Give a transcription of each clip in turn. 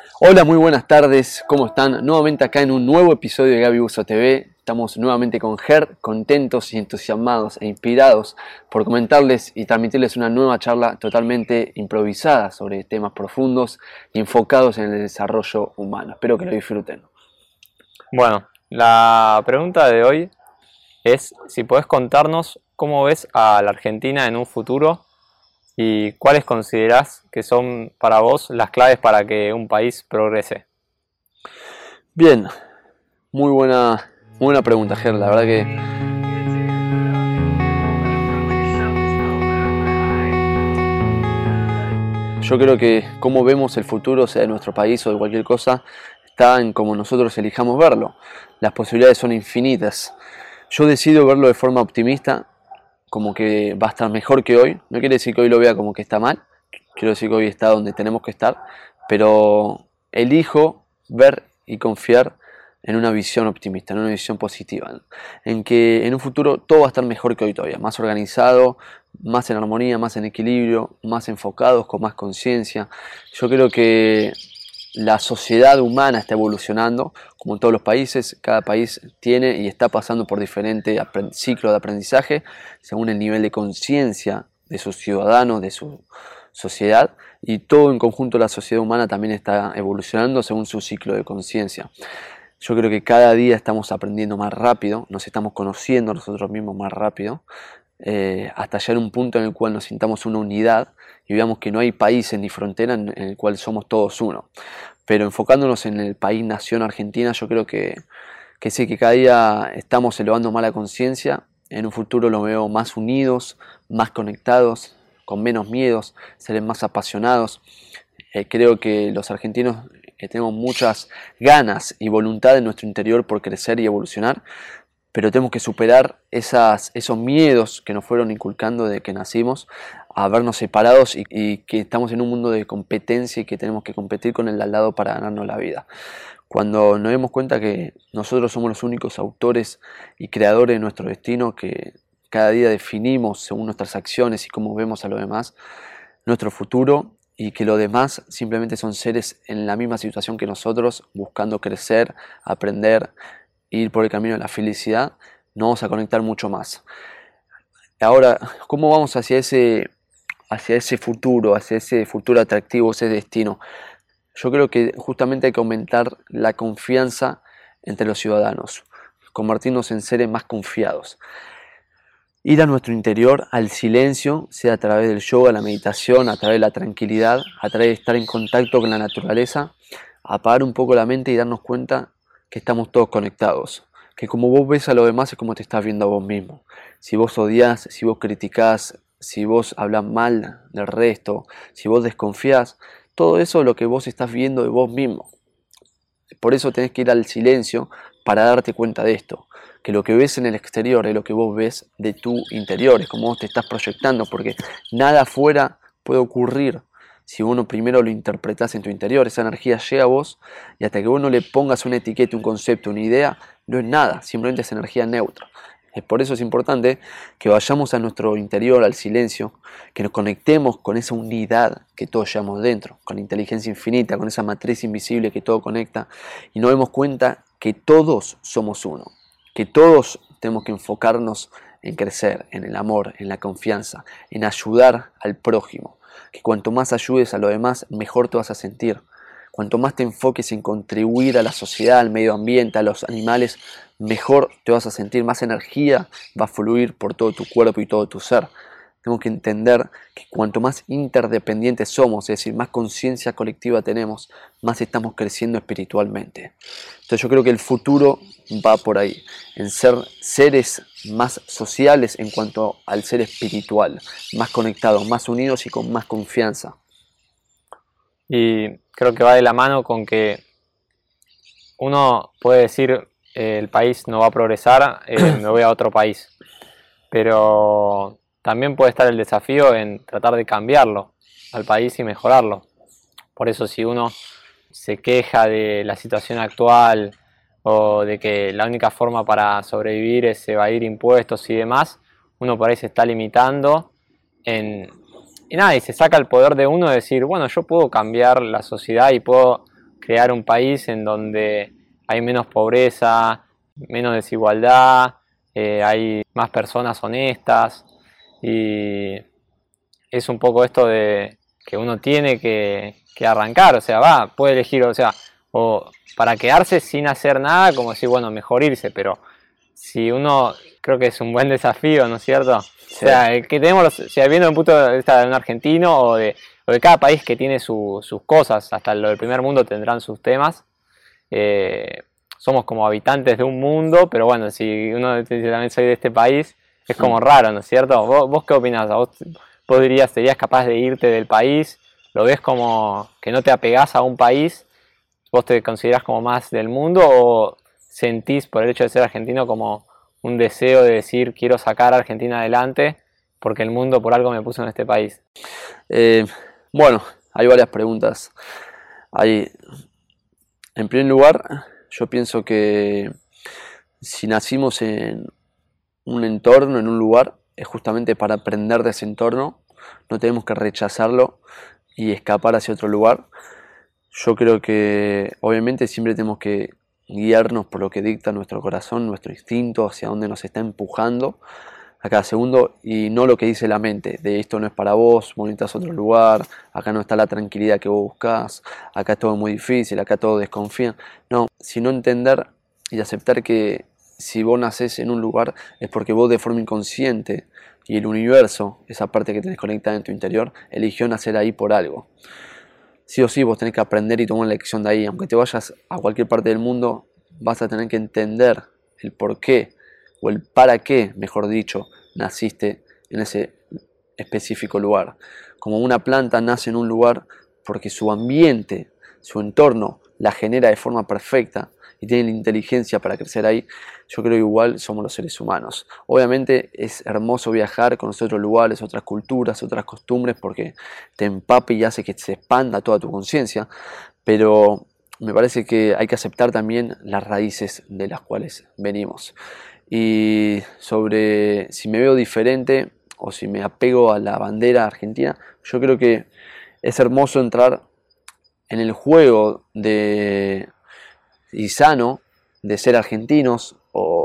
Hola, muy buenas tardes, ¿cómo están? Nuevamente acá en un nuevo episodio de Gaby Buzo TV. Estamos nuevamente con Ger, contentos y entusiasmados e inspirados por comentarles y transmitirles una nueva charla totalmente improvisada sobre temas profundos y enfocados en el desarrollo humano. Espero que lo disfruten. Bueno, la pregunta de hoy es si podés contarnos cómo ves a la Argentina en un futuro y cuáles considerás que son para vos las claves para que un país progrese. Bien, muy buena pregunta, Ger. La verdad que yo creo que cómo vemos el futuro, sea de nuestro país o de cualquier cosa, está en cómo nosotros elijamos verlo. Las posibilidades son infinitas. Yo decido verlo de forma optimista, como que va a estar mejor que hoy. No quiere decir que hoy lo vea como que está mal, quiero decir que hoy está donde tenemos que estar, pero elijo ver y confiar en una visión optimista, en una visión positiva, ¿no? En que en un futuro todo va a estar mejor que hoy todavía, más organizado, más en armonía, más en equilibrio, más enfocados, con más conciencia. Yo creo que la sociedad humana está evolucionando, como en todos los países, cada país tiene y está pasando por diferentes ciclos de aprendizaje, según el nivel de conciencia de sus ciudadanos, de su sociedad, y todo en conjunto la sociedad humana también está evolucionando según su ciclo de conciencia. Yo creo que cada día estamos aprendiendo más rápido, nos estamos conociendo nosotros mismos más rápido, hasta llegar a un punto en el cual nos sintamos una unidad y veamos que no hay países ni frontera en el cual somos todos uno. Pero enfocándonos en el país nación Argentina, yo creo que sí, que cada día estamos elevando más la conciencia. En un futuro lo veo más unidos, más conectados, con menos miedos, seres más apasionados. Creo que los argentinos tenemos muchas ganas y voluntad en nuestro interior por crecer y evolucionar, pero tenemos que superar esos miedos que nos fueron inculcando desde que nacimos, a vernos separados y que estamos en un mundo de competencia y que tenemos que competir con el de al lado para ganarnos la vida. Cuando nos demos cuenta que nosotros somos los únicos autores y creadores de nuestro destino, que cada día definimos según nuestras acciones y cómo vemos a los demás nuestro futuro, y que los demás simplemente son seres en la misma situación que nosotros, buscando crecer, aprender, ir por el camino de la felicidad, nos vamos a conectar mucho más. Ahora, ¿cómo vamos hacia ese futuro atractivo, ese destino? Yo creo que justamente hay que aumentar la confianza entre los ciudadanos, convertirnos en seres más confiados. Ir a nuestro interior, al silencio, sea a través del yoga, la meditación, a través de la tranquilidad, a través de estar en contacto con la naturaleza, apagar un poco la mente y darnos cuenta que estamos todos conectados. Que como vos ves a los demás es como te estás viendo a vos mismo. Si vos odias, si vos criticás, si vos hablas mal del resto, si vos desconfías, todo eso es lo que vos estás viendo de vos mismo. Por eso tenés que ir al silencio para darte cuenta de esto, que lo que ves en el exterior es lo que vos ves de tu interior, es como vos te estás proyectando, porque nada afuera puede ocurrir si uno primero lo interpretás en tu interior. Esa energía llega a vos y hasta que vos no le pongas una etiqueta, un concepto, una idea, no es nada, simplemente es energía neutra. Por eso es importante que vayamos a nuestro interior, al silencio, que nos conectemos con esa unidad que todos llevamos dentro, con la inteligencia infinita, con esa matriz invisible que todo conecta, y nos demos cuenta que todos somos uno, que todos tenemos que enfocarnos en crecer, en el amor, en la confianza, en ayudar al prójimo, que cuanto más ayudes a los demás, mejor te vas a sentir. Cuanto más te enfoques en contribuir a la sociedad, al medio ambiente, a los animales, mejor te vas a sentir, más energía va a fluir por todo tu cuerpo y todo tu ser. Tenemos que entender que cuanto más interdependientes somos, es decir, más conciencia colectiva tenemos, más estamos creciendo espiritualmente. Entonces yo creo que el futuro va por ahí, en ser seres más sociales en cuanto al ser espiritual, más conectados, más unidos y con más confianza. Y creo que va de la mano con que uno puede decir el país no va a progresar, me voy a otro país, pero también puede estar el desafío en tratar de cambiarlo al país y mejorarlo. Por eso si uno se queja de la situación actual o de que la única forma para sobrevivir es evadir impuestos y demás, uno por ahí se está limitando y nada, y se saca el poder de uno de decir, bueno, yo puedo cambiar la sociedad y puedo crear un país en donde hay menos pobreza, menos desigualdad, hay más personas honestas, y es un poco esto de que uno tiene que arrancar, o sea, puede elegir, o sea, o para quedarse sin hacer nada, como decir, bueno, mejor irse, pero si uno, creo que es un buen desafío, ¿no es cierto? Sí. O sea, el que tenemos, o sea, viendo un punto de vista de un argentino o de cada país que tiene sus cosas, hasta lo del primer mundo tendrán sus temas. Somos como habitantes de un mundo, pero bueno, si uno dice también soy de este país, es como raro, ¿no es cierto? ¿Vos qué opinás? ¿Vos dirías, serías capaz de irte del país? ¿Lo ves como que no te apegás a un país? ¿Vos te considerás como más del mundo o sentís por el hecho de ser argentino como un deseo de decir quiero sacar a Argentina adelante porque el mundo por algo me puso en este país? Bueno, hay varias preguntas. En primer lugar, yo pienso que si nacimos en un entorno, en un lugar, es justamente para aprender de ese entorno. No tenemos que rechazarlo y escapar hacia otro lugar. Yo creo que obviamente siempre tenemos que guiarnos por lo que dicta nuestro corazón, nuestro instinto, hacia dónde nos está empujando a cada segundo, y no lo que dice la mente, de esto no es para vos, necesitas otro lugar, acá no está la tranquilidad que vos buscás, acá es todo muy difícil, acá todo desconfía. No, sino entender y aceptar que si vos nacés en un lugar es porque vos de forma inconsciente y el universo, esa parte que tenés conectada en tu interior, eligió nacer ahí por algo. Sí o sí vos tenés que aprender y tomar una lección de ahí. Aunque te vayas a cualquier parte del mundo, vas a tener que entender el por qué, o el para qué, mejor dicho, naciste en ese específico lugar. Como una planta nace en un lugar porque su ambiente, su entorno, la genera de forma perfecta y tiene la inteligencia para crecer ahí. Yo creo que igual somos los seres humanos. Obviamente es hermoso viajar, conocer otros lugares, otras culturas, otras costumbres, porque te empape y hace que se expanda toda tu conciencia, pero me parece que hay que aceptar también las raíces de las cuales venimos. Y sobre si me veo diferente o si me apego a la bandera argentina, yo creo que es hermoso entrar en el juego y sano de ser argentinos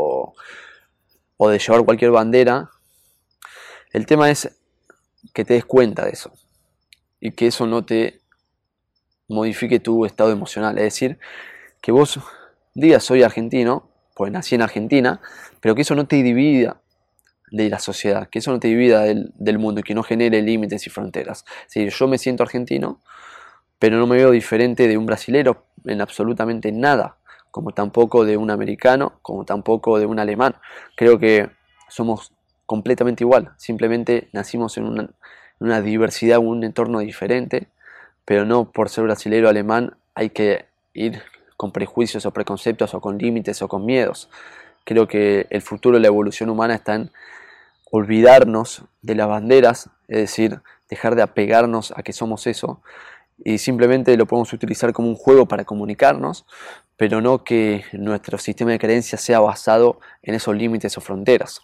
o de llevar cualquier bandera. El tema es que te des cuenta de eso y que eso no te modifique tu estado emocional. Es decir, que vos digas soy argentino, pues nací en Argentina, pero que eso no te divida de la sociedad, que eso no te divida del mundo y que no genere límites y fronteras. Es decir, yo me siento argentino, pero no me veo diferente de un brasilero en absolutamente nada, como tampoco de un americano, como tampoco de un alemán. Creo que somos completamente igual, simplemente nacimos en una diversidad, un entorno diferente, pero no por ser brasilero o alemán hay que ir con prejuicios o preconceptos o con límites o con miedos. Creo que el futuro de la evolución humana está en olvidarnos de las banderas, es decir, dejar de apegarnos a que somos eso, y simplemente lo podemos utilizar como un juego para comunicarnos, pero no que nuestro sistema de creencias sea basado en esos límites o fronteras.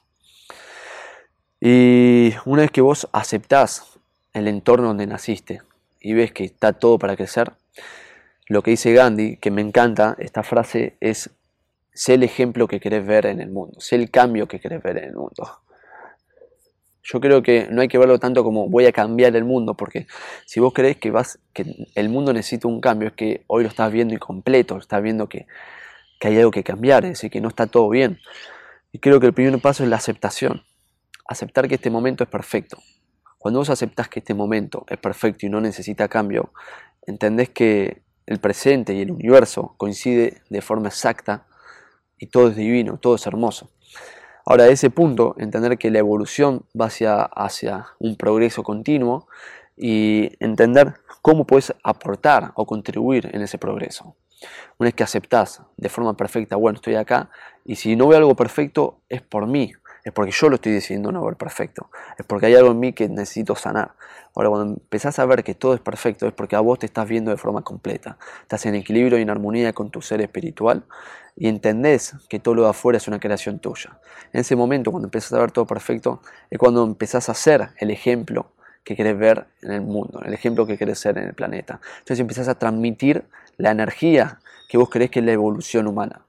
Y una vez que vos aceptás el entorno donde naciste y ves que está todo para crecer, lo que dice Gandhi, que me encanta, esta frase es: sé el ejemplo que querés ver en el mundo, sé el cambio que querés ver en el mundo. Yo creo que no hay que verlo tanto como voy a cambiar el mundo, porque si vos creés que el mundo necesita un cambio, es que hoy lo estás viendo incompleto, estás viendo que hay algo que cambiar, es decir, que no está todo bien. Y creo que el primer paso es la aceptación, aceptar que este momento es perfecto. Cuando vos aceptás que este momento es perfecto y no necesita cambio, entendés que el presente y el universo coincide de forma exacta y todo es divino, todo es hermoso. Ahora, de ese punto, entender que la evolución va hacia un progreso continuo y entender cómo puedes aportar o contribuir en ese progreso. Una vez que aceptás de forma perfecta, bueno, estoy acá, y si no veo algo perfecto, es por mí, es porque yo lo estoy decidiendo no ver perfecto, es porque hay algo en mí que necesito sanar. Ahora, cuando empezás a ver que todo es perfecto, es porque a vos te estás viendo de forma completa, estás en equilibrio y en armonía con tu ser espiritual, y entendés que todo lo de afuera es una creación tuya. En ese momento, cuando empezás a ver todo perfecto, es cuando empezás a ser el ejemplo que querés ver en el mundo, el ejemplo que querés ser en el planeta. Entonces empezás a transmitir la energía que vos creés que es la evolución humana.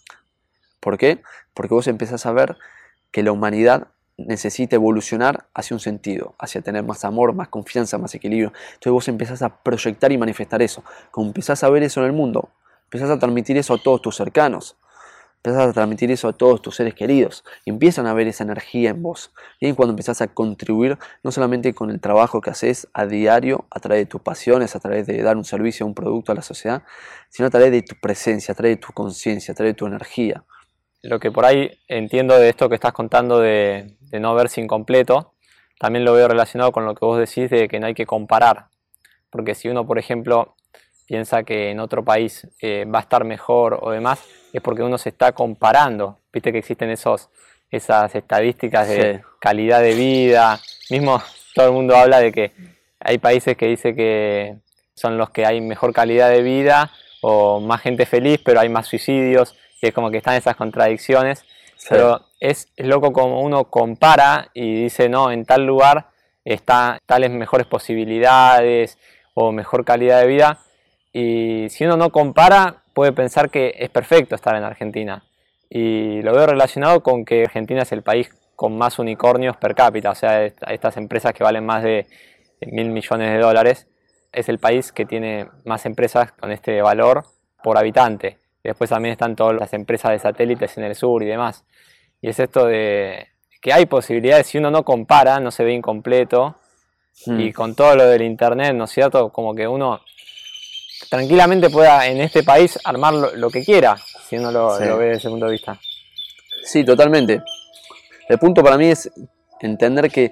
¿Por qué? Porque vos empezás a ver que la humanidad necesita evolucionar hacia un sentido, hacia tener más amor, más confianza, más equilibrio. Entonces vos empezás a proyectar y manifestar eso. Como empezás a ver eso en el mundo, empezás a transmitir eso a todos tus cercanos, empezás a transmitir eso a todos tus seres queridos, y empiezan a ver esa energía en vos. Y ahí cuando empezás a contribuir, no solamente con el trabajo que haces a diario, a través de tus pasiones, a través de dar un servicio, un producto a la sociedad, sino a través de tu presencia, a través de tu conciencia, a través de tu energía. Lo que por ahí entiendo de esto que estás contando de no verse incompleto, también lo veo relacionado con lo que vos decís de que no hay que comparar. Porque si uno, por ejemplo, piensa que en otro país va a estar mejor o demás, es porque uno se está comparando. Viste que existen esas estadísticas de calidad de vida. Mismo todo el mundo habla de que hay países que dice que son los que hay mejor calidad de vida o más gente feliz, pero hay más suicidios. Y es como que están esas contradicciones. Sí. Pero es loco como uno compara y dice, no, en tal lugar está tales mejores posibilidades o mejor calidad de vida. Y si uno no compara, puede pensar que es perfecto estar en Argentina. Y lo veo relacionado con que Argentina es el país con más unicornios per cápita. O sea, estas empresas que valen más de 1.000 millones de dólares, es el país que tiene más empresas con este valor por habitante. Después también están todas las empresas de satélites en el sur y demás. Y es esto de que hay posibilidades, si uno no compara, no se ve incompleto. Y con todo lo del internet, ¿no es cierto? Como que uno tranquilamente pueda en este país armar lo que quiera, si uno lo ve desde ese punto de vista. Sí, totalmente. El punto para mí es entender que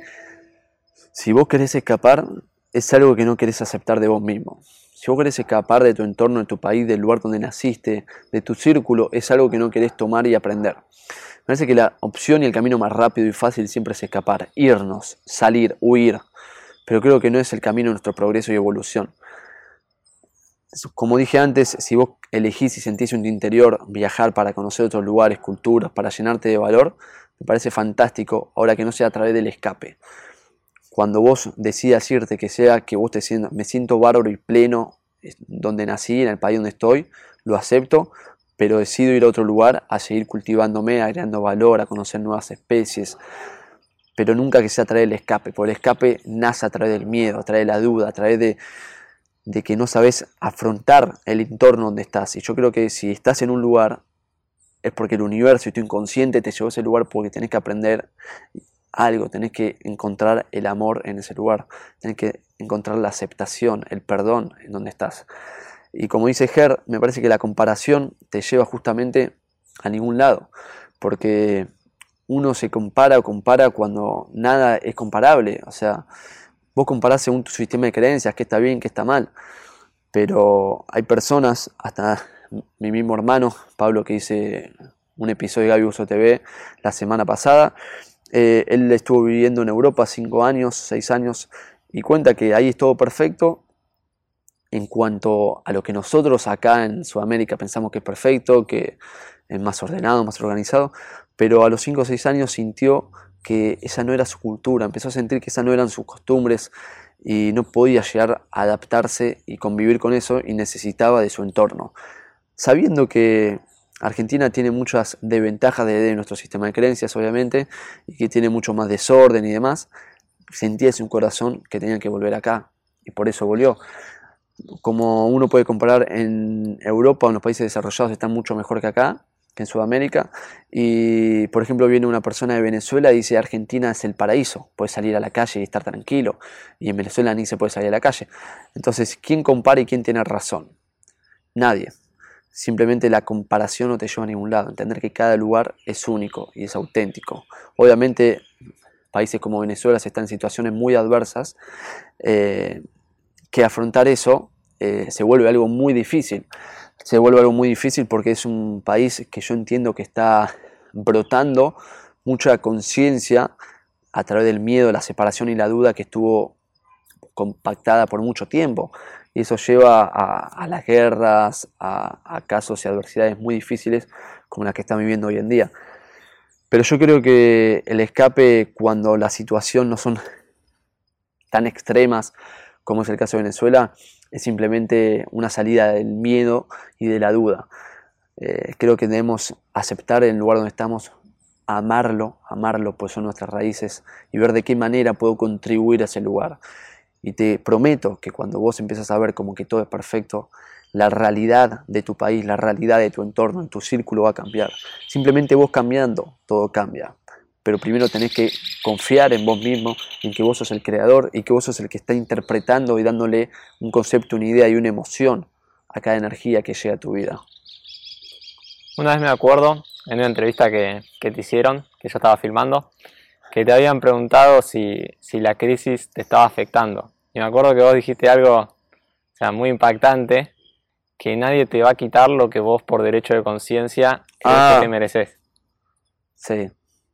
si vos querés escapar, es algo que no querés aceptar de vos mismo. Si vos querés escapar de tu entorno, de tu país, del lugar donde naciste, de tu círculo, es algo que no querés tomar y aprender. Me parece que la opción y el camino más rápido y fácil siempre es escapar, irnos, salir, huir. Pero creo que no es el camino de nuestro progreso y evolución. Como dije antes, si vos elegís y sentís en tu interior viajar para conocer otros lugares, culturas, para llenarte de valor, me parece fantástico, ahora que no sea a través del escape. Cuando vos decidas irte, que sea que vos me siento bárbaro y pleno donde nací, en el país donde estoy, lo acepto, pero decido ir a otro lugar a seguir cultivándome, agregando valor, a conocer nuevas especies, pero nunca que sea a través del escape, porque el escape nace a través del miedo, a través de la duda, a través de que no sabes afrontar el entorno donde estás. Y yo creo que si estás en un lugar, es porque el universo y tu inconsciente te llevó a ese lugar porque tenés que aprender algo, tenés que encontrar el amor en ese lugar, tenés que encontrar la aceptación, el perdón en donde estás. Y como dice Ger, me parece que la comparación te lleva justamente a ningún lado, porque uno se compara o compara cuando nada es comparable. O sea, vos comparás según tu sistema de creencias, qué está bien, qué está mal, pero hay personas, hasta mi mismo hermano, Pablo, que hice un episodio de Gaby Uso TV la semana pasada, él estuvo viviendo en Europa 5 años, 6 años, y cuenta que ahí es todo perfecto en cuanto a lo que nosotros acá en Sudamérica pensamos que es perfecto, que es más ordenado, más organizado, pero a los 5 o 6 años sintió que esa no era su cultura, empezó a sentir que esas no eran sus costumbres y no podía llegar a adaptarse y convivir con eso y necesitaba de su entorno. Sabiendo que Argentina tiene muchas desventajas de nuestro sistema de creencias, obviamente, y que tiene mucho más desorden y demás, sentía en su corazón que tenía que volver acá, y por eso volvió. Como uno puede comparar, en Europa o en los países desarrollados están mucho mejor que acá, que en Sudamérica, y por ejemplo viene una persona de Venezuela y dice Argentina es el paraíso, puedes salir a la calle y estar tranquilo, y en Venezuela ni se puede salir a la calle. Entonces, ¿quién compara y quién tiene razón? Nadie. Simplemente la comparación no te lleva a ningún lado. Entender que cada lugar es único y es auténtico. Obviamente, países como Venezuela están en situaciones muy adversas, que afrontar eso se vuelve algo muy difícil. Se vuelve algo muy difícil porque es un país que yo entiendo que está brotando mucha conciencia a través del miedo, la separación y la duda que estuvo compactada por mucho tiempo. Y eso lleva a las guerras, a casos y adversidades muy difíciles como las que están viviendo hoy en día. Pero yo creo que el escape, cuando la situación no son tan extremas como es el caso de Venezuela, es simplemente una salida del miedo y de la duda. Creo que debemos aceptar el lugar donde estamos, amarlo, pues son nuestras raíces, y ver de qué manera puedo contribuir a ese lugar. Y te prometo que cuando vos empiezas a ver como que todo es perfecto, la realidad de tu país, la realidad de tu entorno, en tu círculo va a cambiar. Simplemente vos cambiando, todo cambia. Pero primero tenés que confiar en vos mismo, en que vos sos el creador y que vos sos el que está interpretando y dándole un concepto, una idea y una emoción a cada energía que llega a tu vida. Una vez me acuerdo, en una entrevista que te hicieron, que yo estaba filmando, que te habían preguntado si la crisis te estaba afectando. Y me acuerdo que vos dijiste algo, o sea, muy impactante, que nadie te va a quitar lo que vos por derecho de conciencia crees que te mereces. Sí.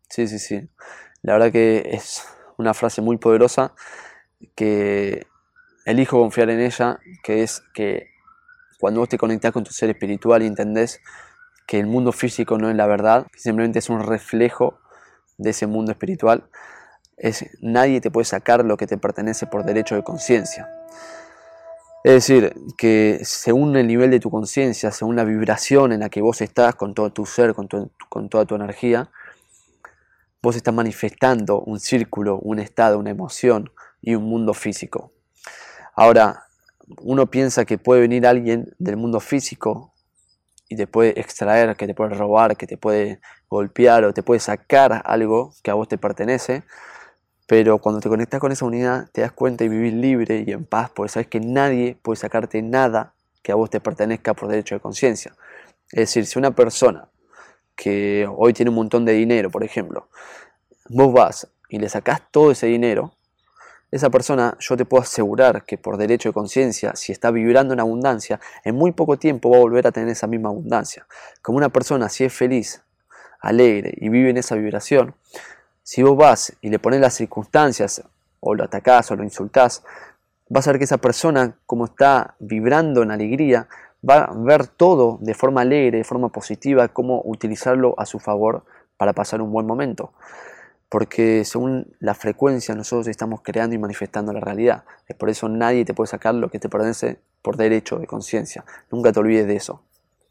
La verdad que es una frase muy poderosa que elijo confiar en ella, que es que cuando vos te conectás con tu ser espiritual y entendés que el mundo físico no es la verdad, que simplemente es un reflejo de ese mundo espiritual, nadie te puede sacar lo que te pertenece por derecho de conciencia. Es decir, que según el nivel de tu conciencia, según la vibración en la que vos estás con todo tu ser, con toda tu energía, vos estás manifestando un círculo, un estado, una emoción y un mundo físico. Ahora, uno piensa que puede venir alguien del mundo físico y te puede extraer, que te puede robar, que te puede golpear o te puede sacar algo que a vos te pertenece, pero cuando te conectas con esa unidad te das cuenta y vivís libre y en paz, porque sabes que nadie puede sacarte nada que a vos te pertenezca por derecho de conciencia. Es decir, si una persona que hoy tiene un montón de dinero, por ejemplo, vos vas y le sacás todo ese dinero, esa persona, yo te puedo asegurar que por derecho de conciencia, si está vibrando en abundancia, en muy poco tiempo va a volver a tener esa misma abundancia. Como una persona, si es feliz, alegre y vive en esa vibración, si vos vas y le pones las circunstancias, o lo atacás o lo insultás, vas a ver que esa persona, como está vibrando en alegría, va a ver todo de forma alegre, de forma positiva, cómo utilizarlo a su favor para pasar un buen momento. Porque según la frecuencia nosotros estamos creando y manifestando la realidad. Es por eso nadie te puede sacar lo que te pertenece por derecho de conciencia. Nunca te olvides de eso.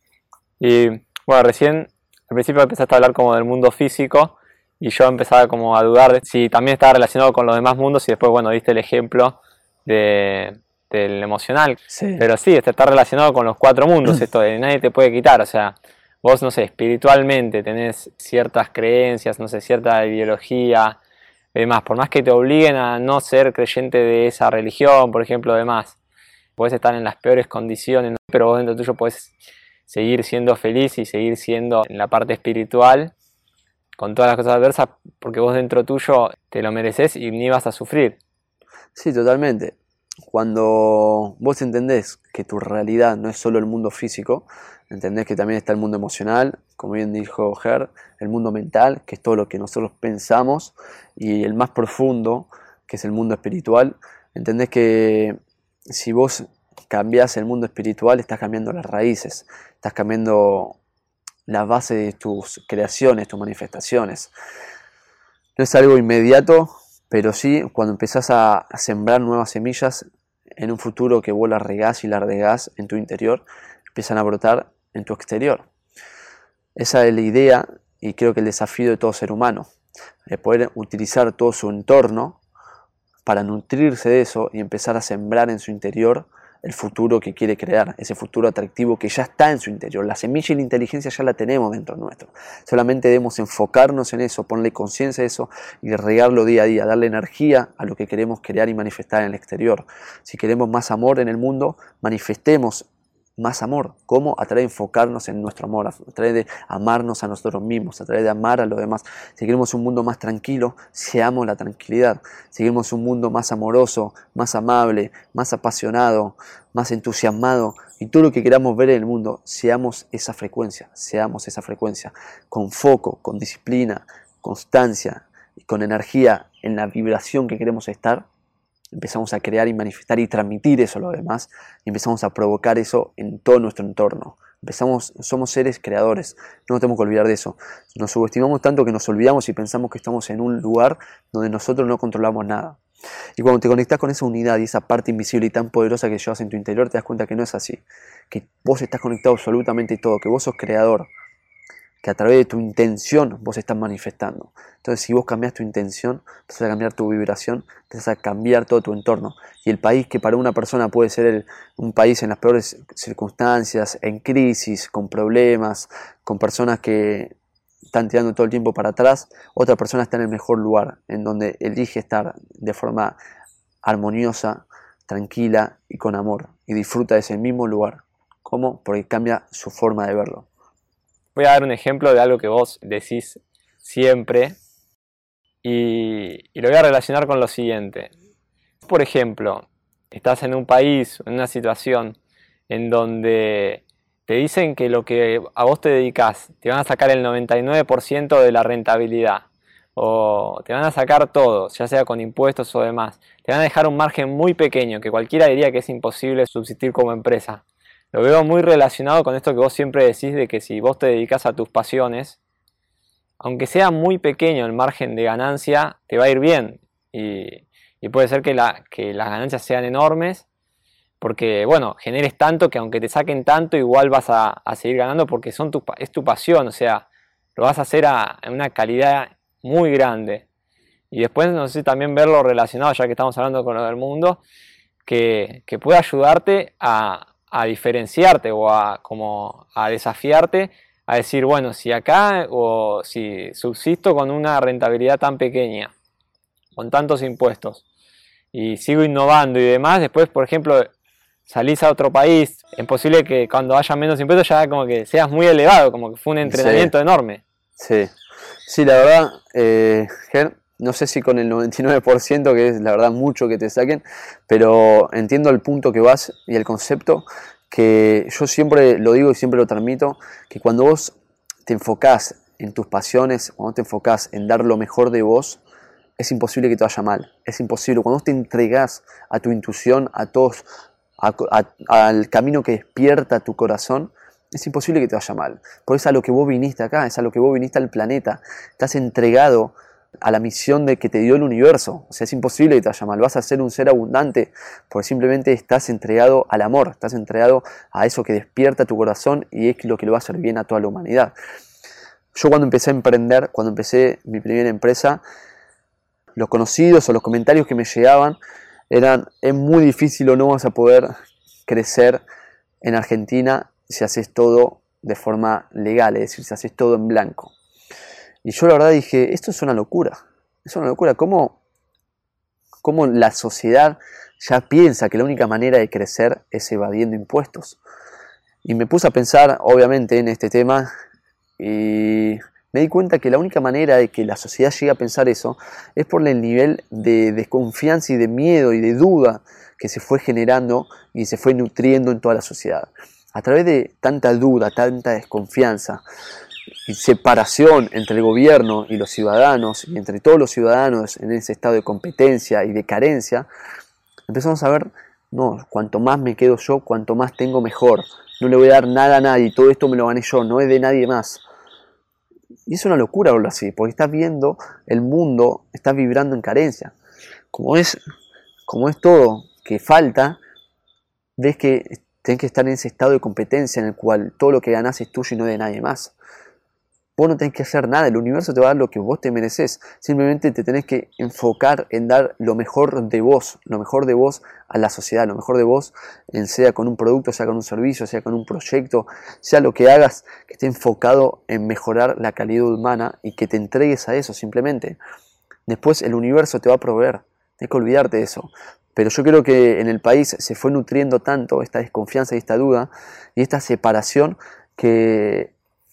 Y bueno, recién al principio empezaste a hablar como del mundo físico y yo empezaba como a dudar de si también estaba relacionado con los demás mundos y después, bueno, diste el ejemplo del emocional. Sí. Pero sí, está relacionado con los 4 mundos, esto de nadie te puede quitar, o sea, vos, no sé, espiritualmente tenés ciertas creencias, no sé, cierta ideología, demás, por más que te obliguen a no ser creyente de esa religión, por ejemplo, demás, podés estar en las peores condiciones, ¿no? Pero vos dentro tuyo podés seguir siendo feliz y seguir siendo en la parte espiritual con todas las cosas adversas, porque vos dentro tuyo te lo mereces y ni vas a sufrir. Sí, totalmente. Cuando vos entendés que tu realidad no es solo el mundo físico, entendés que también está el mundo emocional, como bien dijo Ger, el mundo mental, que es todo lo que nosotros pensamos, y el más profundo, que es el mundo espiritual, entendés que si vos cambiás el mundo espiritual, estás cambiando las raíces, estás cambiando la base de tus creaciones, tus manifestaciones. No es algo inmediato, pero sí cuando empezás a sembrar nuevas semillas en un futuro que vos las regás y las regás en tu interior, empiezan a brotar en tu exterior. Esa es la idea y creo que el desafío de todo ser humano, de poder utilizar todo su entorno para nutrirse de eso y empezar a sembrar en su interior el futuro que quiere crear, ese futuro atractivo que ya está en su interior. La semilla y la inteligencia ya la tenemos dentro nuestro. Solamente debemos enfocarnos en eso, ponerle conciencia a eso y regarlo día a día, darle energía a lo que queremos crear y manifestar en el exterior. Si queremos más amor en el mundo, manifestemos más amor. ¿Cómo? A través de enfocarnos en nuestro amor, a través de amarnos a nosotros mismos, a través de amar a los demás. Si queremos un mundo más tranquilo, seamos la tranquilidad. Si queremos un mundo más amoroso, más amable, más apasionado, más entusiasmado y todo lo que queramos ver en el mundo, seamos esa frecuencia, con foco, con disciplina, constancia y con energía en la vibración que queremos estar. Empezamos a crear y manifestar y transmitir eso a los demás y empezamos a provocar eso en todo nuestro entorno. Somos seres creadores, no nos tenemos que olvidar de eso. Nos subestimamos tanto que nos olvidamos y pensamos que estamos en un lugar donde nosotros no controlamos nada. Y cuando te conectás con esa unidad y esa parte invisible y tan poderosa que llevas en tu interior, te das cuenta que no es así, que vos estás conectado absolutamente todo, que vos sos creador, que a través de tu intención vos estás manifestando. Entonces, si vos cambias tu intención, vas a cambiar tu vibración, vas a cambiar todo tu entorno. Y el país que para una persona puede ser un país en las peores circunstancias, en crisis, con problemas, con personas que están tirando todo el tiempo para atrás, otra persona está en el mejor lugar, en donde elige estar de forma armoniosa, tranquila y con amor, y disfruta de ese mismo lugar. ¿Cómo? Porque cambia su forma de verlo. Voy a dar un ejemplo de algo que vos decís siempre y lo voy a relacionar con lo siguiente. Por ejemplo, estás en un país, en una situación en donde te dicen que lo que a vos te dedicás te van a sacar el 99% de la rentabilidad o te van a sacar todo, ya sea con impuestos o demás. Te van a dejar un margen muy pequeño que cualquiera diría que es imposible subsistir como empresa. Lo veo muy relacionado con esto que vos siempre decís de que si vos te dedicas a tus pasiones, aunque sea muy pequeño el margen de ganancia, te va a ir bien. Y puede ser que las ganancias sean enormes, porque bueno, generes tanto que aunque te saquen tanto, igual vas a seguir ganando porque es tu pasión, o sea, lo vas a hacer en una calidad muy grande. Y después, no sé, también verlo relacionado, ya que estamos hablando con lo del mundo, que puede ayudarte a diferenciarte o como a desafiarte, a decir, bueno, si acá o si subsisto con una rentabilidad tan pequeña, con tantos impuestos, y sigo innovando y demás, después, por ejemplo, salís a otro país, es posible que cuando haya menos impuestos ya como que seas muy elevado, como que fue un entrenamiento enorme. Sí, la verdad, Ger, no sé si con el 99%, que es la verdad mucho que te saquen, pero entiendo el punto que vas y el concepto, que yo siempre lo digo y siempre lo transmito, que cuando vos te enfocás en tus pasiones, cuando te enfocás en dar lo mejor de vos, es imposible que te vaya mal, es imposible. Cuando vos te entregás a tu intuición, al camino que despierta tu corazón, es imposible que te vaya mal. Por eso es a lo que vos viniste acá, es a lo que vos viniste al planeta. Estás entregado a la misión de que te dio el universo. O sea, es imposible que te vaya mal. Vas a ser un ser abundante porque simplemente estás entregado al amor, estás entregado a eso que despierta tu corazón y es lo que le va a hacer bien a toda la humanidad. Yo cuando empecé a emprender, cuando empecé mi primera empresa, los conocidos o los comentarios que me llegaban eran: es muy difícil o no vas a poder crecer en Argentina si haces todo de forma legal, es decir, si haces todo en blanco. Y yo la verdad dije, esto es una locura, ¿Cómo la sociedad ya piensa que la única manera de crecer es evadiendo impuestos? Y me puse a pensar, obviamente, en este tema y me di cuenta que la única manera de que la sociedad llegue a pensar eso es por el nivel de desconfianza y de miedo y de duda que se fue generando y se fue nutriendo en toda la sociedad. A través de tanta duda, tanta desconfianza y separación entre el gobierno y los ciudadanos, y entre todos los ciudadanos en ese estado de competencia y de carencia, empezamos a ver, no, cuanto más me quedo yo, cuanto más tengo mejor, no le voy a dar nada a nadie, todo esto me lo gané yo, no es de nadie más. Y es una locura verlo así, porque estás viendo el mundo, estás vibrando en carencia. Como es todo que falta, ves que tenés que estar en ese estado de competencia en el cual todo lo que ganás es tuyo y no de nadie más. Vos no tenés que hacer nada, el universo te va a dar lo que vos te mereces. Simplemente te tenés que enfocar en dar lo mejor de vos a la sociedad, lo mejor de vos, sea con un producto, sea con un servicio, sea con un proyecto, sea lo que hagas, que esté enfocado en mejorar la calidad humana y que te entregues a eso simplemente. Después el universo te va a proveer, tenés que olvidarte de eso. Pero yo creo que en el país se fue nutriendo tanto esta desconfianza y esta duda y esta separación que,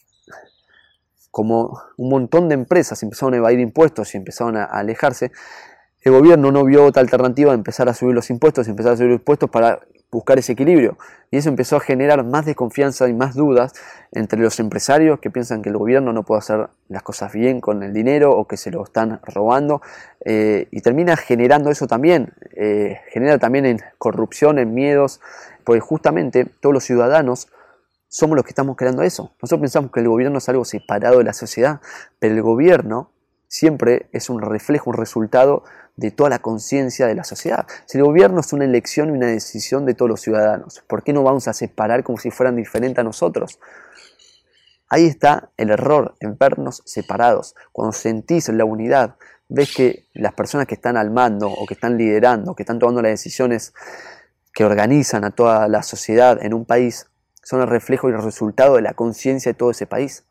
como un montón de empresas empezaron a evadir impuestos y empezaron a alejarse, el gobierno no vio otra alternativa de empezar a subir los impuestos para buscar ese equilibrio. Y eso empezó a generar más desconfianza y más dudas entre los empresarios que piensan que el gobierno no puede hacer las cosas bien con el dinero o que se lo están robando. Y termina generando eso también. Genera también en corrupción, en miedos, porque justamente todos los ciudadanos somos los que estamos creando eso. Nosotros pensamos que el gobierno es algo separado de la sociedad, pero el gobierno siempre es un reflejo, un resultado de toda la conciencia de la sociedad. Si el gobierno es una elección y una decisión de todos los ciudadanos, ¿por qué no vamos a separar como si fueran diferentes a nosotros? Ahí está el error, en vernos separados. Cuando sentís la unidad, ves que las personas que están al mando o que están liderando, que están tomando las decisiones que organizan a toda la sociedad en un país, son el reflejo y el resultado de la conciencia de todo ese país.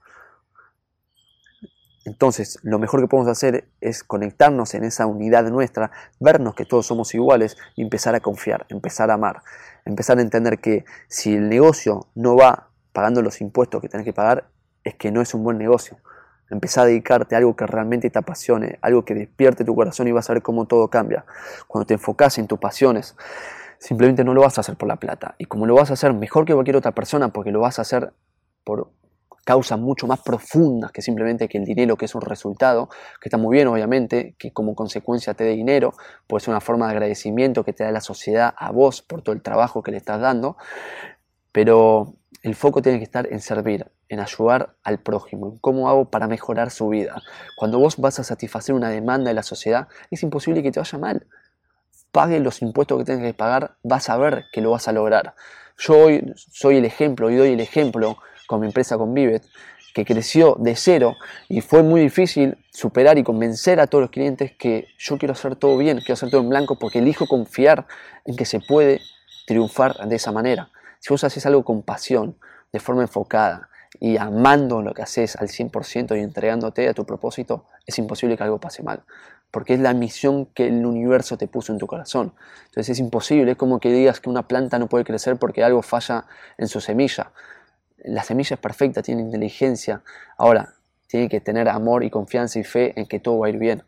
Entonces, lo mejor que podemos hacer es conectarnos en esa unidad nuestra, vernos que todos somos iguales y empezar a confiar, empezar a amar, empezar a entender que si el negocio no va pagando los impuestos que tenés que pagar, es que no es un buen negocio. Empezar a dedicarte a algo que realmente te apasione, algo que despierte tu corazón y vas a ver cómo todo cambia. Cuando te enfocas en tus pasiones, simplemente no lo vas a hacer por la plata. Y como lo vas a hacer mejor que cualquier otra persona, porque lo vas a hacer por causas mucho más profundas que simplemente que el dinero, que es un resultado, que está muy bien obviamente, que como consecuencia te dé dinero, puede ser una forma de agradecimiento que te da la sociedad a vos por todo el trabajo que le estás dando, pero el foco tiene que estar en servir, en ayudar al prójimo, en cómo hago para mejorar su vida. Cuando vos vas a satisfacer una demanda de la sociedad, es imposible que te vaya mal. Pague los impuestos que tengas que pagar, vas a ver que lo vas a lograr. Yo hoy soy el ejemplo y doy el ejemplo con mi empresa Convivet, que creció de cero y fue muy difícil superar y convencer a todos los clientes que yo quiero hacer todo bien, quiero hacer todo en blanco porque elijo confiar en que se puede triunfar de esa manera. Si vos haces algo con pasión, de forma enfocada y amando lo que haces al 100% y entregándote a tu propósito, es imposible que algo pase mal. Porque es la misión que el universo te puso en tu corazón. Entonces es imposible, es como que digas que una planta no puede crecer porque algo falla en su semilla. La semilla es perfecta, tiene inteligencia. Ahora, tiene que tener amor y confianza y fe en que todo va a ir bien.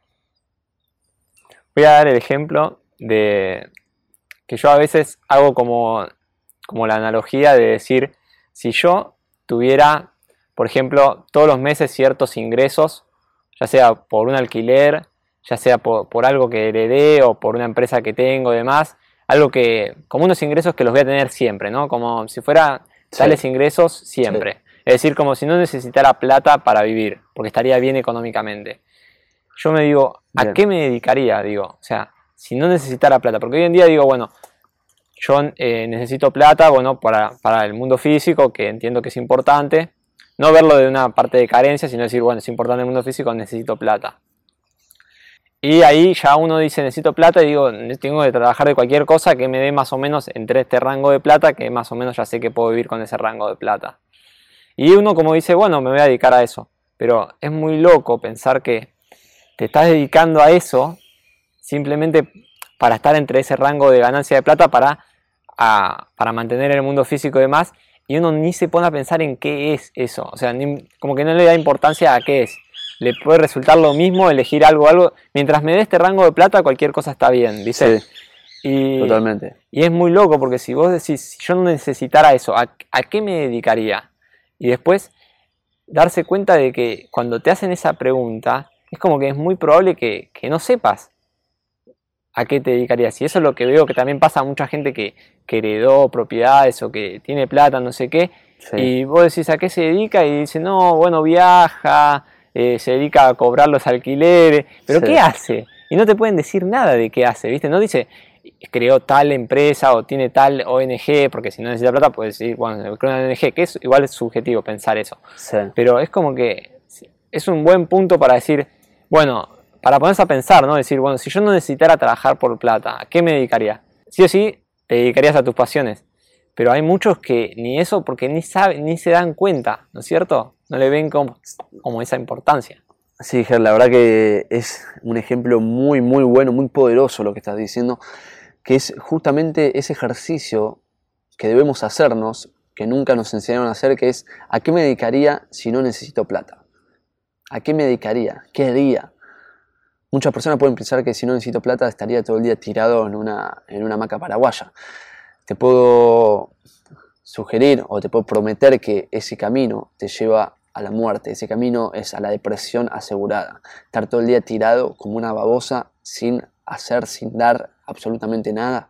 Voy a dar el ejemplo de que yo a veces hago como la analogía de decir, si yo tuviera, por ejemplo, todos los meses ciertos ingresos, ya sea por un alquiler, ya sea por algo que heredé o por una empresa que tengo y demás, algo que, como unos ingresos que los voy a tener siempre, ¿no? Como si fuera tales ingresos siempre. Sí. Es decir, como si no necesitara plata para vivir, porque estaría bien económicamente. Yo me digo, ¿a qué me dedicaría? Digo, o sea, si no necesitara plata, porque hoy en día digo, bueno, yo necesito plata, bueno, para el mundo físico, que entiendo que es importante, no verlo de una parte de carencia, sino decir, bueno, es importante el mundo físico, necesito plata. Y ahí ya uno dice, necesito plata, y digo, tengo que trabajar de cualquier cosa que me dé más o menos entre este rango de plata, que más o menos ya sé que puedo vivir con ese rango de plata. Y uno como dice, bueno, me voy a dedicar a eso. Pero es muy loco pensar que te estás dedicando a eso simplemente para estar entre ese rango de ganancia de plata para mantener el mundo físico y demás, y uno ni se pone a pensar en qué es eso. O sea, como que no le da importancia a qué es. Le puede resultar lo mismo elegir algo. Mientras me dé este rango de plata, cualquier cosa está bien, ¿viste? Sí, totalmente. Y es muy loco porque si vos decís, si yo no necesitara eso, ¿a qué me dedicaría? Y después darse cuenta de que cuando te hacen esa pregunta, es como que es muy probable que no sepas a qué te dedicarías. Y eso es lo que veo que también pasa a mucha gente que heredó propiedades o que tiene plata, no sé qué. Sí. Y vos decís, ¿a qué se dedica? Y dice, no, bueno, viaja, se dedica a cobrar los alquileres. ¿Pero sí, qué hace? Y no te pueden decir nada de qué hace, ¿viste? No dice, creó tal empresa o tiene tal ONG, porque si no necesita plata, puedes decir, bueno, creo una ONG, que igual es subjetivo pensar eso. Sí. Pero es como que es un buen punto para decir, bueno, para ponerse a pensar, ¿no? Decir, bueno, si yo no necesitara trabajar por plata, ¿a qué me dedicaría? Sí o sí, te dedicarías a tus pasiones. Pero hay muchos que ni eso, porque ni se dan cuenta, ¿no es cierto? No le ven como esa importancia. Sí, Ger, la verdad que es un ejemplo muy, muy bueno, muy poderoso lo que estás diciendo, que es justamente ese ejercicio que debemos hacernos, que nunca nos enseñaron a hacer, que es, ¿a qué me dedicaría si no necesito plata? ¿A qué me dedicaría? ¿Qué haría? Muchas personas pueden pensar que si no necesito plata estaría todo el día tirado en una hamaca paraguaya. Te puedo sugerir o te puedo prometer que ese camino te lleva a la muerte. Ese camino es a la depresión asegurada. Estar todo el día tirado como una babosa sin hacer, sin dar absolutamente nada.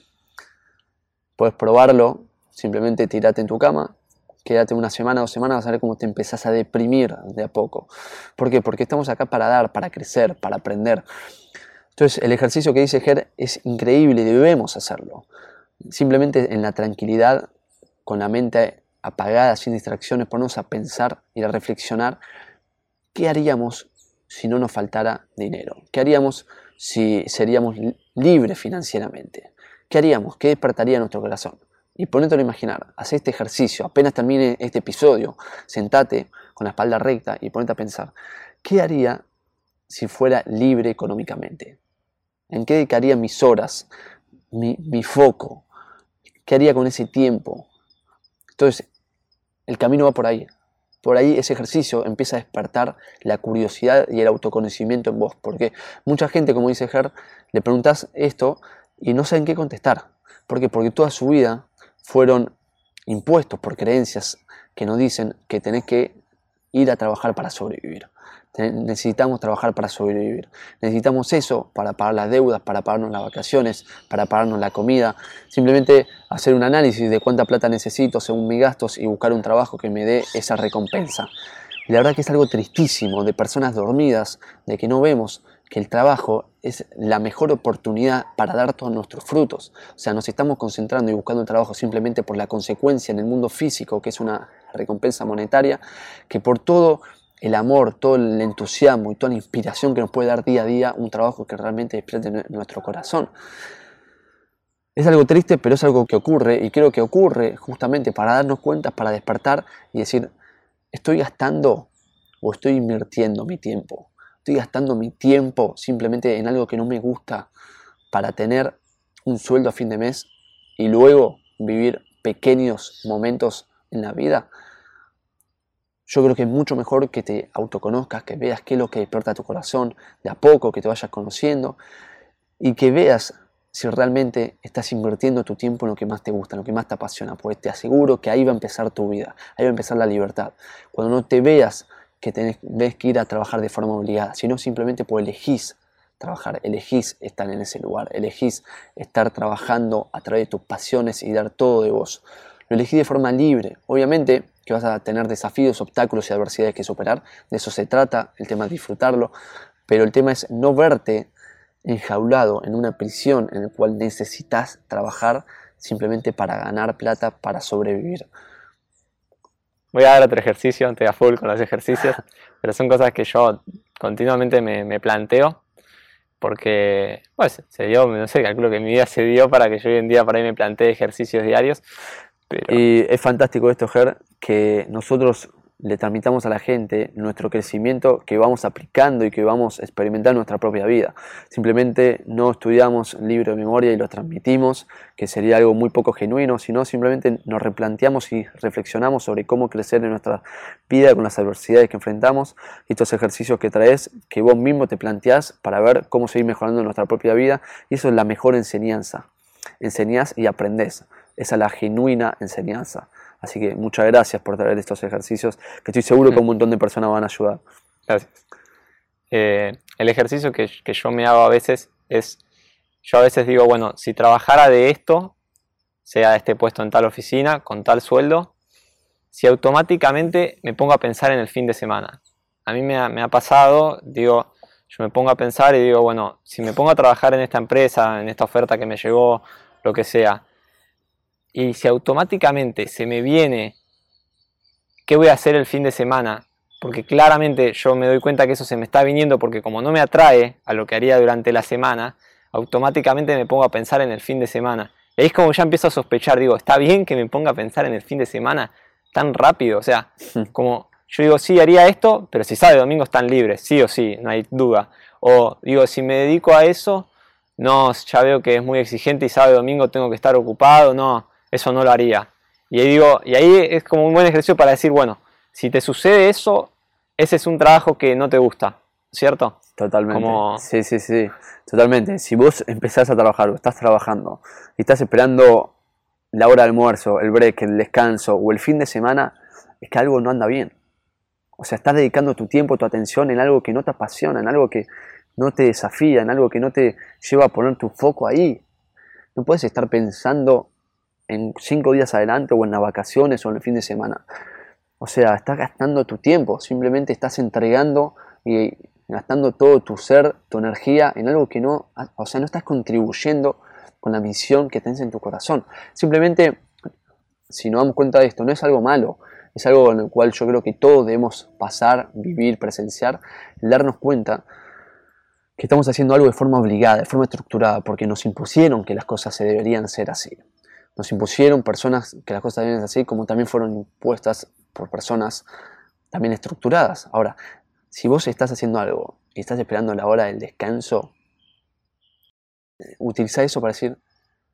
Puedes probarlo, simplemente tirate en tu cama. Quédate una semana, 2 semanas, vas a ver cómo te empezás a deprimir de a poco. ¿Por qué? Porque estamos acá para dar, para crecer, para aprender. Entonces el ejercicio que dice Ger es increíble, debemos hacerlo. Simplemente en la tranquilidad, con la mente apagada, sin distracciones, ponernos a pensar y a reflexionar qué haríamos si no nos faltara dinero, qué haríamos si seríamos libres financieramente, qué haríamos, qué despertaría nuestro corazón. Y ponete a imaginar, haz este ejercicio, apenas termine este episodio, sentate con la espalda recta y ponete a pensar, ¿qué haría si fuera libre económicamente? ¿En qué dedicaría mis horas, mi foco? ¿Qué haría con ese tiempo? Entonces, el camino va por ahí. Por ahí ese ejercicio empieza a despertar la curiosidad y el autoconocimiento en vos. Porque mucha gente, como dice Ger, le preguntas esto y no saben qué contestar. ¿Por qué? Porque toda su vida fueron impuestos por creencias que nos dicen que tenés que ir a trabajar para sobrevivir. Necesitamos trabajar para sobrevivir. Necesitamos eso para pagar las deudas, para pagarnos las vacaciones, para pagarnos la comida. Simplemente hacer un análisis de cuánta plata necesito según mis gastos y buscar un trabajo que me dé esa recompensa. Y la verdad que es algo tristísimo de personas dormidas, de que no vemos que el trabajo es la mejor oportunidad para dar todos nuestros frutos. O sea, nos estamos concentrando y buscando el trabajo simplemente por la consecuencia en el mundo físico, que es una recompensa monetaria, que por todo el amor, todo el entusiasmo y toda la inspiración que nos puede dar día a día un trabajo que realmente despierte nuestro corazón. Es algo triste, pero es algo que ocurre, y creo que ocurre justamente para darnos cuenta, para despertar y decir, ¿estoy gastando o estoy invirtiendo mi tiempo? ¿Estoy gastando mi tiempo simplemente en algo que no me gusta para tener un sueldo a fin de mes y luego vivir pequeños momentos en la vida? Yo creo que es mucho mejor que te autoconozcas, que veas qué es lo que despierta tu corazón, de a poco, que te vayas conociendo y que veas si realmente estás invirtiendo tu tiempo en lo que más te gusta, en lo que más te apasiona, porque te aseguro que ahí va a empezar tu vida, ahí va a empezar la libertad. Cuando no te veas que tenés que ir a trabajar de forma obligada, sino simplemente pues elegís trabajar, elegís estar en ese lugar, elegís estar trabajando a través de tus pasiones y dar todo de vos. Lo elegís de forma libre, obviamente que vas a tener desafíos, obstáculos y adversidades que superar, de eso se trata, el tema es disfrutarlo, pero el tema es no verte enjaulado en una prisión en la cual necesitas trabajar simplemente para ganar plata, para sobrevivir. Voy a dar otro ejercicio, estoy a full con los ejercicios, pero son cosas que yo continuamente me planteo, porque pues se dio, no sé, calculo que mi vida se dio para que yo hoy en día por ahí me plantee ejercicios diarios. Pero Y es fantástico esto, Ger, que nosotros le transmitamos a la gente nuestro crecimiento que vamos aplicando y que vamos experimentando en nuestra propia vida. Simplemente no estudiamos libro de memoria y lo transmitimos, que sería algo muy poco genuino, sino simplemente nos replanteamos y reflexionamos sobre cómo crecer en nuestra vida con las adversidades que enfrentamos y estos ejercicios que traes, que vos mismo te planteás para ver cómo seguir mejorando en nuestra propia vida, y eso es la mejor enseñanza. Enseñás y aprendés. Esa es la genuina enseñanza. Así que muchas gracias por traer estos ejercicios, que estoy seguro que un montón de personas van a ayudar. gracias. El ejercicio que yo me hago a veces es, yo a veces digo, bueno, si trabajara de esto, sea de este puesto en tal oficina, con tal sueldo, si automáticamente me pongo a pensar en el fin de semana. A mí me ha pasado, digo, yo me pongo a pensar y digo, bueno, si me pongo a trabajar en esta empresa, en esta oferta que me llegó, lo que sea, y si automáticamente se me viene qué voy a hacer el fin de semana, porque claramente yo me doy cuenta que eso se me está viniendo porque como no me atrae a lo que haría durante la semana, automáticamente me pongo a pensar en el fin de semana. Y ahí es como ya empiezo a sospechar, digo, ¿está bien que me ponga a pensar en el fin de semana tan rápido? O sea, como yo digo, sí, haría esto, pero si sábado y domingo están libres, sí o sí, no hay duda. O digo, si me dedico a eso, no, ya veo que es muy exigente y sábado y domingo tengo que estar ocupado, no, eso no lo haría. Y ahí digo, y ahí es como un buen ejercicio para decir, bueno, si te sucede eso, ese es un trabajo que no te gusta, ¿cierto? Totalmente. Como... Sí, totalmente. Si vos empezás a trabajar o estás trabajando y estás esperando la hora de almuerzo, el break, el descanso o el fin de semana, es que algo no anda bien. O sea, estás dedicando tu tiempo, tu atención en algo que no te apasiona, en algo que no te desafía, en algo que no te lleva a poner tu foco ahí. No puedes estar pensando en 5 días adelante o en las vacaciones o en el fin de semana. O sea, estás gastando tu tiempo, simplemente estás entregando y gastando todo tu ser, tu energía en algo que no estás contribuyendo con la misión que tenés en tu corazón. Simplemente, si nos damos cuenta de esto, no es algo malo, es algo en el cual yo creo que todos debemos pasar, vivir, presenciar, el darnos cuenta que estamos haciendo algo de forma obligada, de forma estructurada, porque nos impusieron que las cosas se deberían ser así. Nos impusieron personas que las cosas deben ser así, como también fueron impuestas por personas también estructuradas. Ahora, si vos estás haciendo algo y estás esperando la hora del descanso, utiliza eso para decir,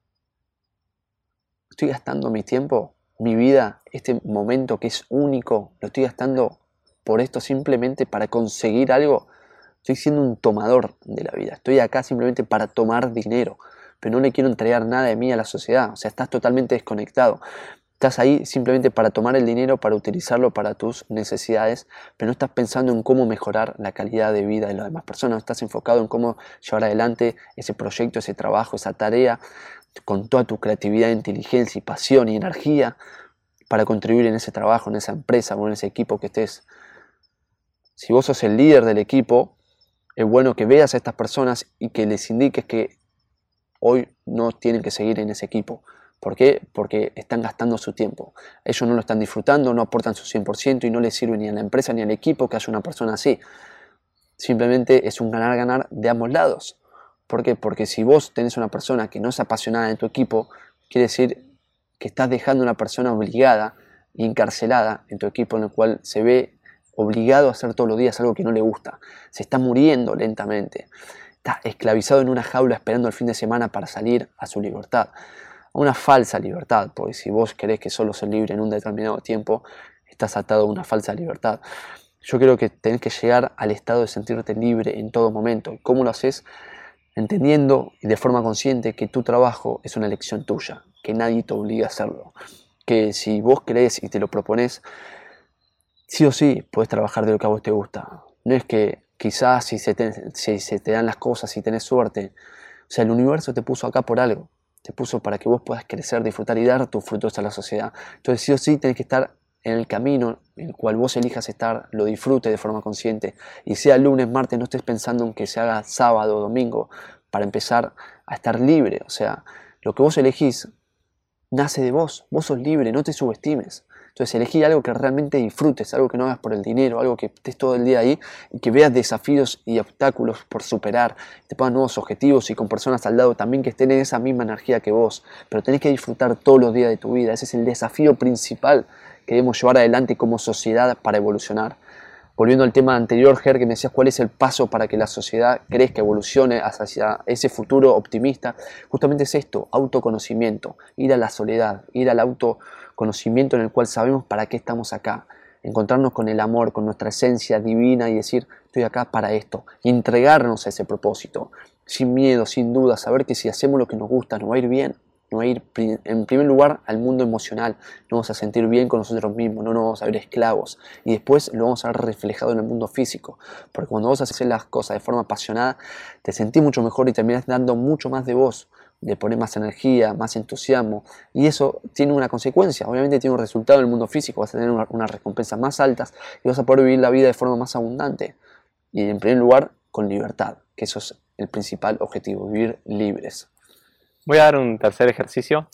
estoy gastando mi tiempo, mi vida, este momento que es único, lo estoy gastando por esto simplemente para conseguir algo. Estoy siendo un tomador de la vida, estoy acá simplemente para tomar dinero, pero no le quiero entregar nada de mí a la sociedad, o sea, estás totalmente desconectado. Estás ahí simplemente para tomar el dinero, para utilizarlo para tus necesidades, pero no estás pensando en cómo mejorar la calidad de vida de las demás personas, estás enfocado en cómo llevar adelante ese proyecto, ese trabajo, esa tarea, con toda tu creatividad, inteligencia y pasión y energía para contribuir en ese trabajo, en esa empresa o en ese equipo que estés. Si vos sos el líder del equipo, es bueno que veas a estas personas y que les indiques que hoy no tienen que seguir en ese equipo. ¿Por qué? Porque están gastando su tiempo. Ellos no lo están disfrutando, no aportan su 100% y no les sirve ni a la empresa ni al equipo que haya una persona así. Simplemente es un ganar-ganar de ambos lados. ¿Por qué? Porque si vos tenés una persona que no es apasionada en tu equipo, quiere decir que estás dejando a una persona obligada y encarcelada en tu equipo, en el cual se ve obligado a hacer todos los días algo que no le gusta. Se está muriendo lentamente. Está esclavizado en una jaula esperando el fin de semana para salir a su libertad. A una falsa libertad, porque si vos querés que solo ser libre en un determinado tiempo, estás atado a una falsa libertad. Yo creo que tenés que llegar al estado de sentirte libre en todo momento. ¿Y cómo lo haces? Entendiendo y de forma consciente que tu trabajo es una elección tuya, que nadie te obliga a hacerlo. Que si vos querés y te lo proponés, sí o sí puedes trabajar de lo que a vos te gusta. No es que quizás si se te dan las cosas, si tenés suerte. O sea, el universo te puso acá por algo. Te puso para que vos puedas crecer, disfrutar y dar tus frutos a la sociedad. Entonces sí o sí tenés que estar en el camino en el cual vos elijas estar, lo disfrutes de forma consciente. Y sea lunes, martes, no estés pensando en que se haga sábado o domingo para empezar a estar libre. O sea, lo que vos elegís nace de vos. Vos sos libre, no te subestimes. Entonces elegí algo que realmente disfrutes, algo que no hagas por el dinero, algo que estés todo el día ahí y que veas desafíos y obstáculos por superar, te pongas nuevos objetivos y con personas al lado también que estén en esa misma energía que vos, pero tenés que disfrutar todos los días de tu vida. Ese es el desafío principal que debemos llevar adelante como sociedad para evolucionar. Volviendo al tema anterior, Ger, que me decías cuál es el paso para que la sociedad crezca, evolucione hacia ese futuro optimista, justamente es esto, autoconocimiento, ir a la soledad, ir al autoconocimiento en el cual sabemos para qué estamos acá, encontrarnos con el amor, con nuestra esencia divina y decir, estoy acá para esto, y entregarnos a ese propósito, sin miedo, sin duda, saber que si hacemos lo que nos gusta nos va a ir bien. Nos va a ir en primer lugar al mundo emocional, nos vamos a sentir bien con nosotros mismos, no nos vamos a ver esclavos y después lo vamos a ver reflejado en el mundo físico, porque cuando vos haces las cosas de forma apasionada te sentís mucho mejor y terminás dando mucho más de vos, de poner más energía, más entusiasmo y eso tiene una consecuencia, obviamente tiene un resultado en el mundo físico, vas a tener unas recompensas más altas y vas a poder vivir la vida de forma más abundante y en primer lugar con libertad, que eso es el principal objetivo, vivir libres. Voy a dar un tercer ejercicio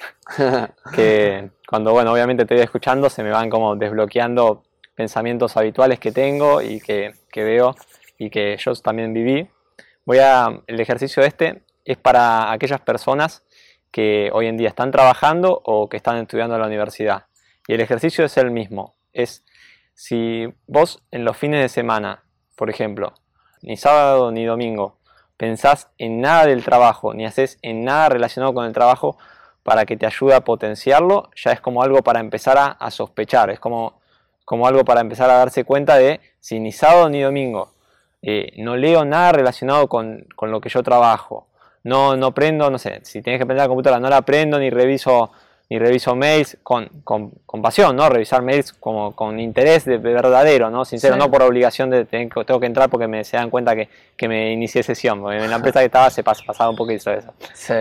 que cuando, bueno, obviamente te voy escuchando se me van como desbloqueando pensamientos habituales que tengo y que veo y que yo también viví. El ejercicio este es para aquellas personas que hoy en día están trabajando o que están estudiando en la universidad. Y el ejercicio es el mismo. Es si vos en los fines de semana, por ejemplo, ni sábado ni domingo, pensás en nada del trabajo, ni haces en nada relacionado con el trabajo para que te ayude a potenciarlo, ya es como algo para empezar a sospechar, es como algo para empezar a darse cuenta de si ni sábado ni domingo no leo nada relacionado con lo que yo trabajo, no prendo, no sé, si tienes que prender la computadora, no la prendo ni reviso mails con pasión, ¿no? Revisar mails como con interés de verdadero, ¿no? Sincero, sí. No por obligación de tengo que entrar porque se dan cuenta que me inicié sesión, porque en la empresa que estaba se pasaba un poquito de eso. Sí.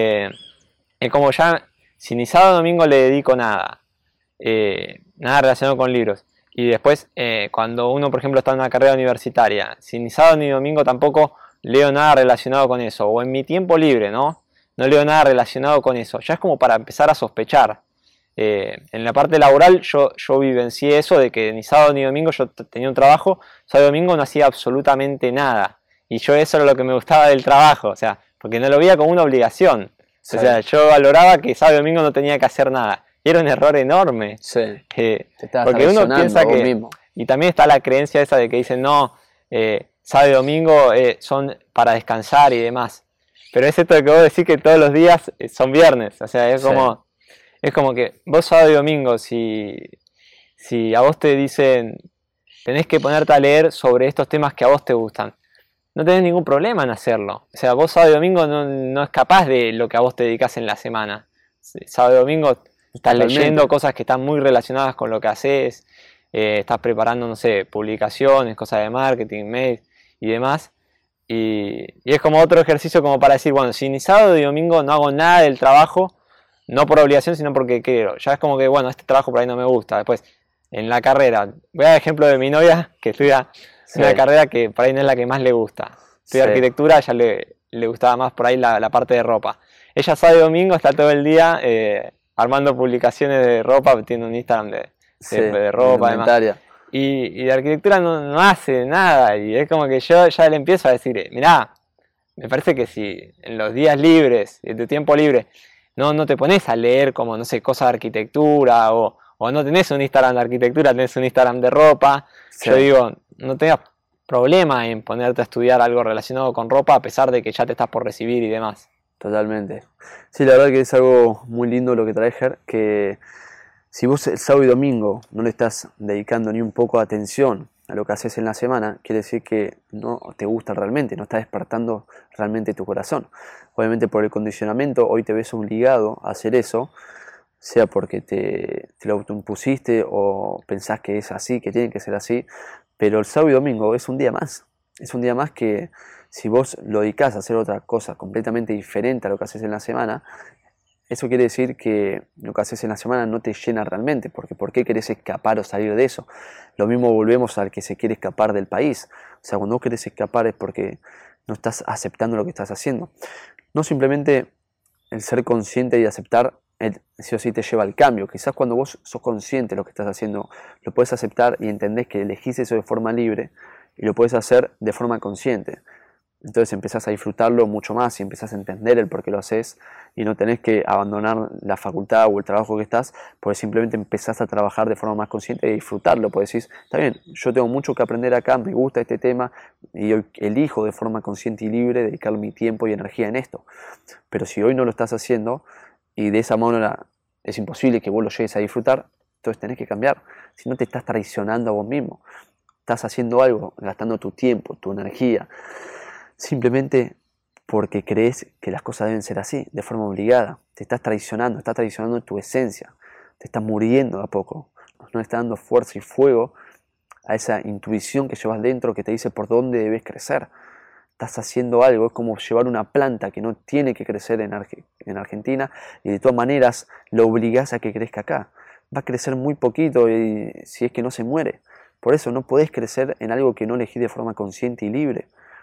Es como ya, si ni sábado o domingo le dedico nada relacionado con libros, Y después, cuando uno, por ejemplo, está en una carrera universitaria, si ni sábado ni domingo tampoco leo nada relacionado con eso, o en mi tiempo libre, ¿no? No leo nada relacionado con eso, ya es como para empezar a sospechar. En la parte laboral yo vivencié eso de que ni sábado ni domingo yo tenía un trabajo, sábado y domingo no hacía absolutamente nada. Y yo eso era lo que me gustaba del trabajo, o sea, porque no lo veía como una obligación. Sí. O sea, yo valoraba que sábado y domingo no tenía que hacer nada. Y era un error enorme. Sí. Te estás Porque uno piensa vos que... mismo. Y también está la creencia esa de que dicen, no, sábado y domingo son para descansar y demás. Pero es esto de que vos decís que todos los días son viernes. O sea, es como... Es como que vos sábado y domingo, si a vos te dicen tenés que ponerte a leer sobre estos temas que a vos te gustan, no tenés ningún problema en hacerlo. O sea, vos sábado y domingo no es capaz de lo que a vos te dedicás en la semana. Sábado y domingo estás leyendo cosas que están muy relacionadas con lo que haces, estás preparando, no sé, publicaciones, cosas de marketing, mails y demás. Y es como otro ejercicio como para decir, bueno, si ni sábado y domingo no hago nada del trabajo, no por obligación, sino porque quiero. Ya es como que, bueno, este trabajo por ahí no me gusta. Después, en la carrera, voy a dar ejemplo de mi novia, que estudia una carrera que por ahí no es la que más le gusta. Estudia arquitectura, a ella le gustaba más por ahí la parte de ropa. Ella sábado y domingo está todo el día armando publicaciones de ropa, tiene un Instagram de ropa, además. Y de arquitectura no hace nada. Y es como que yo ya le empiezo a decir, mirá, me parece que si en los días libres, en tu tiempo libre, no te pones a leer como, no sé, cosas de arquitectura o no tenés un Instagram de arquitectura, tenés un Instagram de ropa. Sí. Yo digo, no tengas problema en ponerte a estudiar algo relacionado con ropa a pesar de que ya te estás por recibir y demás. Totalmente. Sí, la verdad que es algo muy lindo lo que trae Ger, que si vos el sábado y domingo no le estás dedicando ni un poco de atención a lo que haces en la semana, quiere decir que no te gusta realmente, no está despertando realmente tu corazón. Obviamente por el condicionamiento hoy te ves obligado a hacer eso, sea porque te lo autoimpusiste o pensás que es así, que tiene que ser así, pero el sábado y domingo es un día más. Es un día más que si vos lo dedicás a hacer otra cosa completamente diferente a lo que haces en la semana, eso quiere decir que lo que haces en la semana no te llena realmente, porque ¿por qué querés escapar o salir de eso? Lo mismo volvemos al que se quiere escapar del país. O sea, cuando vos querés escapar es porque no estás aceptando lo que estás haciendo. No simplemente el ser consciente y aceptar, sí o sí te lleva al cambio. Quizás cuando vos sos consciente de lo que estás haciendo, lo puedes aceptar y entendés que elegís eso de forma libre y lo puedes hacer de forma consciente. Entonces empezás a disfrutarlo mucho más y empezás a entender el por qué lo haces y no tenés que abandonar la facultad o el trabajo que estás, pues simplemente empezás a trabajar de forma más consciente y disfrutarlo, pues decís, está bien, yo tengo mucho que aprender acá, me gusta este tema y hoy elijo de forma consciente y libre dedicar mi tiempo y energía en esto. Pero si hoy no lo estás haciendo y de esa manera es imposible que vos lo llegues a disfrutar, entonces tenés que cambiar, si no te estás traicionando a vos mismo, estás haciendo algo, gastando tu tiempo, tu energía, simplemente porque crees que las cosas deben ser así, de forma obligada. Te estás traicionando tu esencia, te estás muriendo a poco, no estás dando fuerza y fuego a esa intuición que llevas dentro que te dice por dónde debes crecer. Estás haciendo algo, es como llevar una planta que no tiene que crecer en Argentina y de todas maneras lo obligás a que crezca acá. Va a crecer muy poquito y si es que no se muere. Por eso no podés crecer en algo que no elegís de forma consciente y libre.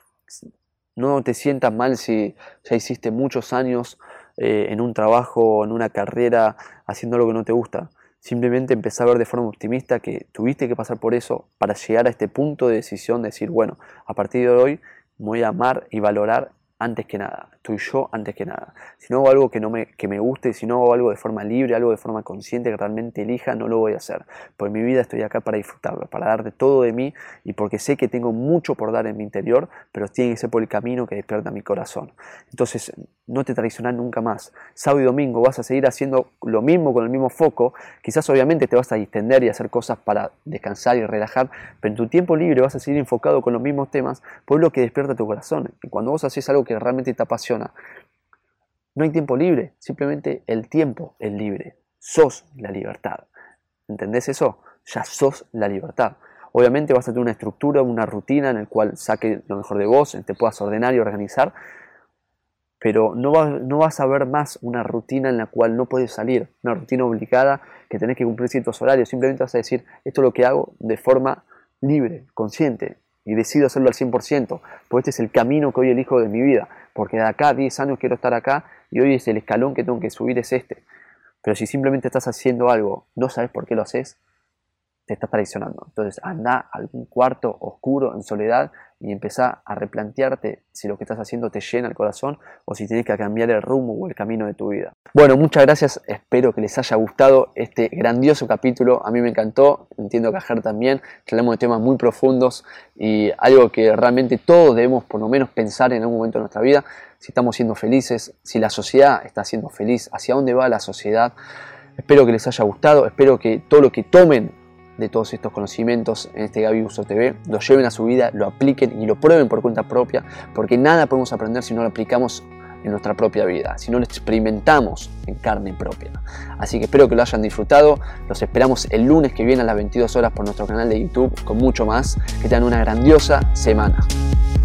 No te sientas mal si ya hiciste muchos años en un trabajo, en una carrera, haciendo algo que no te gusta. Simplemente empezá a ver de forma optimista que tuviste que pasar por eso para llegar a este punto de decisión de decir, bueno, a partir de hoy me voy a amar y valorar antes que nada, tú y yo antes que nada. Si no hago algo que me guste, si no hago algo de forma libre, algo de forma consciente que realmente elija, no lo voy a hacer. Por mi vida estoy acá para disfrutarlo, para dar de todo de mí y porque sé que tengo mucho por dar en mi interior, pero tiene que ser por el camino que despierta mi corazón. Entonces, no te traicionás nunca más. Sábado y domingo vas a seguir haciendo lo mismo con el mismo foco. Quizás obviamente te vas a distender y hacer cosas para descansar y relajar, pero en tu tiempo libre vas a seguir enfocado con los mismos temas, por lo que despierta tu corazón. Y cuando vos haces algo que realmente te apasiona, no hay tiempo libre, simplemente el tiempo es libre. Sos la libertad. ¿Entendés eso? Ya sos la libertad. Obviamente vas a tener una estructura, una rutina en la cual saque lo mejor de vos, te puedas ordenar y organizar, pero no vas a ver más una rutina en la cual no puedes salir, una rutina obligada que tenés que cumplir ciertos horarios. Simplemente vas a decir, esto es lo que hago de forma libre, consciente, y decido hacerlo al 100%, porque este es el camino que hoy elijo de mi vida, porque de acá a 10 años quiero estar acá, y hoy es el escalón que tengo que subir, es este. Pero si simplemente estás haciendo algo, no sabes por qué lo haces, te estás traicionando. Entonces anda a algún cuarto oscuro, en soledad, y empezá a replantearte si lo que estás haciendo te llena el corazón o si tienes que cambiar el rumbo o el camino de tu vida. Bueno, muchas gracias, espero que les haya gustado este grandioso capítulo. A mí me encantó, entiendo que a Ger también. Hablamos de temas muy profundos y algo que realmente todos debemos por lo menos pensar en algún momento de nuestra vida, si estamos siendo felices, si la sociedad está siendo feliz, hacia dónde va la sociedad. Espero que les haya gustado, espero que todo lo que tomen de todos estos conocimientos en este Gaby Uso TV lo lleven a su vida, lo apliquen y lo prueben por cuenta propia, porque nada podemos aprender si no lo aplicamos en nuestra propia vida, si no lo experimentamos en carne propia. Así que espero que lo hayan disfrutado, los esperamos el lunes que viene a las 22 horas por nuestro canal de YouTube con mucho más. Que tengan una grandiosa semana.